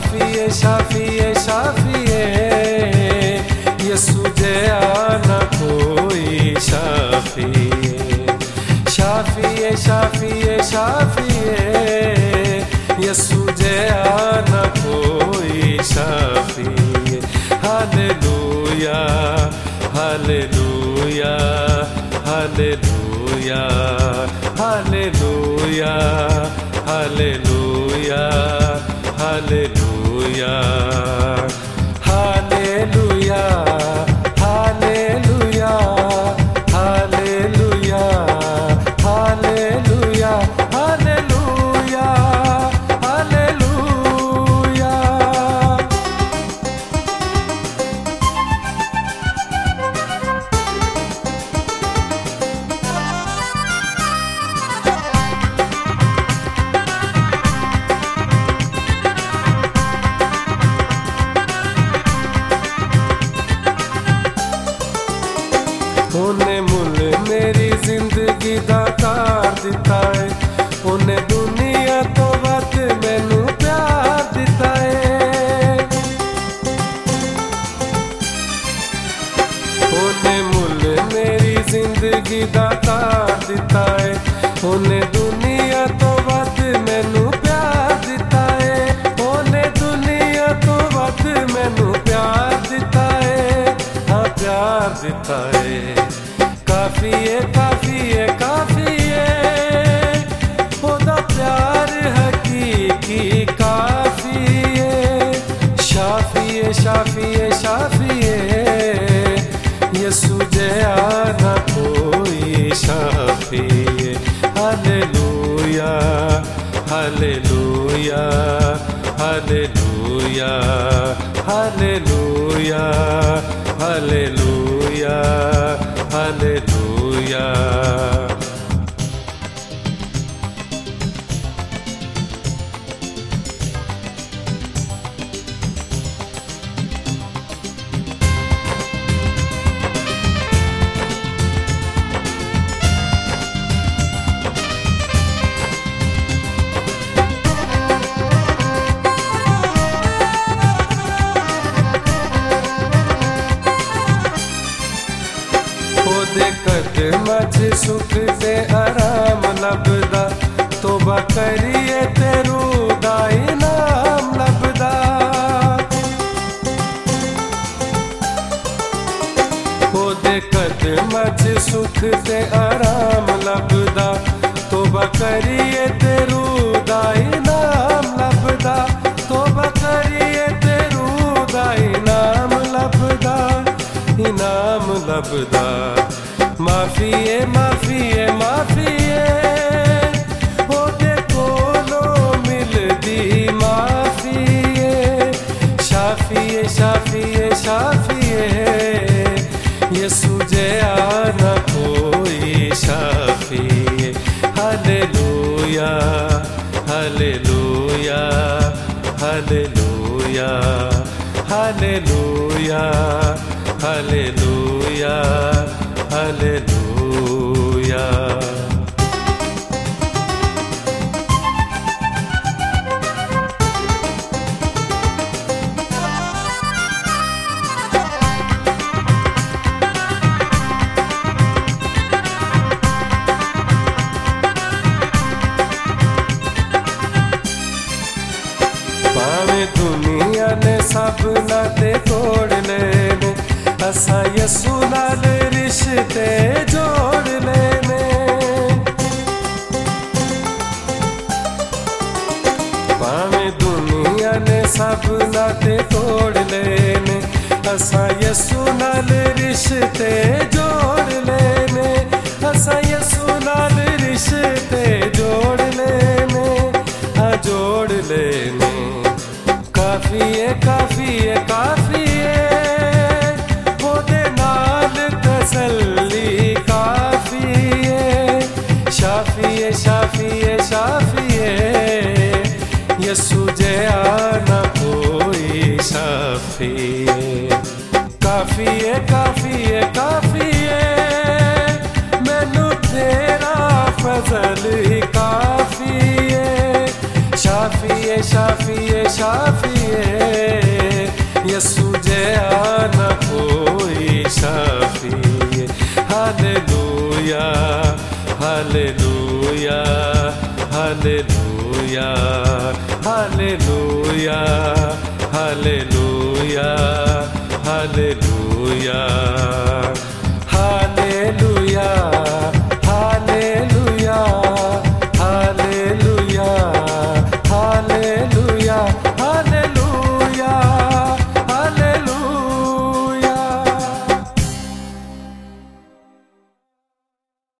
शाफिए शाफिए शाफिए यसु जया न कोई शाफिए शाफिए शाफिए शाफिए यसु जया न कोई शाफिए hallelujah hallelujah hallelujah hallelujah hallelujah hallelujah hallelujah hallelujah hallelujah hallelujah hallelujah hallelujah. उन्हें मुल मेरी जिंदगी दा तार दिता है, उन्हें दुनिया तो वध मैनू प्यार दिता है। उन्हें मुल मेरी जिंदगी दा तार दिता है, उन्हें दुनिया तो वध मैनू प्यार दिता है। उन्हें दुनिया तो वध मैनू प्यार दिता है, हाँ प्यार दिता है। काफिए काफिए काफिए ओदा प्यार हकीकी काफिए शाफिए शाफिए शाफिए यसु जया न कोई शाफिए hallelujah hallelujah hallelujah hallelujah hallelujah hallelujah. कदमां च सुख ते आराम लभदा, तोबा करिए ते रूह दा इनाम लभदा। ओदे कदमां च सुख ते आराम लभदा, तोबा करिए ते रूह दा इनाम लभदा। तोबा करिए ते रूह दा इनाम लभदा इनाम लभदा। माफिए माफिए माफिए ओदे कोलों मिलदी माफिए शाफिए शाफिए शाफिए यसु जया न कोई शाफिए hallelujah hallelujah hallelujah hallelujah hallelujah hallelujah. भावें दुनिया ने सब नाते तोड़ लेने, असा यसु नाल रिश्ते जोड़ लेने। भावें दुनिया ने सब नाते तोड़ लेने, असा यसु नाल रिश्ते जोड़ लेने। असा यसु नाल रिश्ते जोड़ लेने, हाँ जोड़ लेने। काफिए काफिए काफिए ओदे नाल तसल्ली काफिए शाफिए शाफिए शाफिए यसु जया न कोई शाफिए काफिए काफिए काफिए मैनू तेरा फजल ही काफिए शाफिए शाफिए शाफिए hallelujah hallelujah hallelujah hallelujah hallelujah